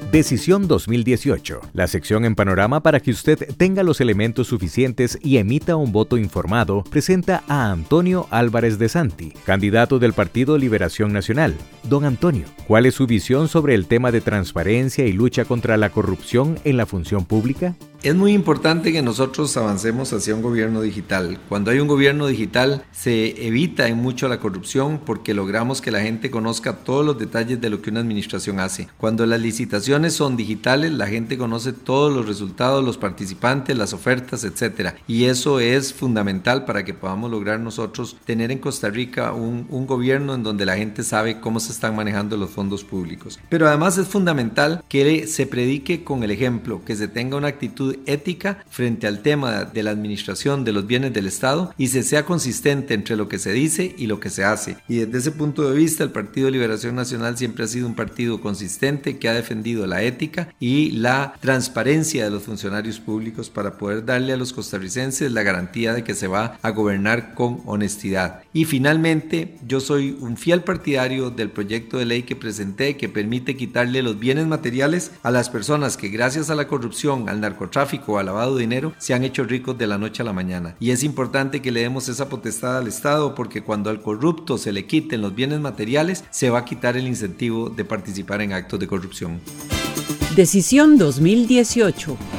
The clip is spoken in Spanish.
Decisión 2018, la sección en Panorama para que usted tenga los elementos suficientes y emita un voto informado, presenta a Antonio Álvarez de Santi, candidato del Partido Liberación Nacional. Don Antonio, ¿cuál es su visión sobre el tema de transparencia y lucha contra la corrupción en la función pública? Es muy importante que nosotros avancemos hacia un gobierno digital. Cuando hay un gobierno digital se evita en mucho la corrupción porque logramos que la gente conozca todos los detalles de lo que una administración hace. Cuando las licitaciones son digitales, la gente conoce todos los resultados, los participantes, las ofertas, etc. Y eso es fundamental para que podamos lograr nosotros tener en Costa Rica un gobierno en donde la gente sabe cómo se están manejando los fondos públicos. Pero además es fundamental que se predique con el ejemplo, que se tenga una actitud ética frente al tema de la administración de los bienes del Estado y se sea consistente entre lo que se dice y lo que se hace. Y desde ese punto de vista, el Partido Liberación Nacional siempre ha sido un partido consistente que ha defendido la ética y la transparencia de los funcionarios públicos para poder darle a los costarricenses la garantía de que se va a gobernar con honestidad. Y finalmente, yo soy un fiel partidario del proyecto de ley que presenté que permite quitarle los bienes materiales a las personas que gracias a la corrupción, al narcotráfico o al lavado de dinero se han hecho ricos de la noche a la mañana. Y es importante que le demos esa potestad al Estado porque cuando al corrupto se le quiten los bienes materiales, se va a quitar el incentivo de participar en actos de corrupción. Decisión 2018.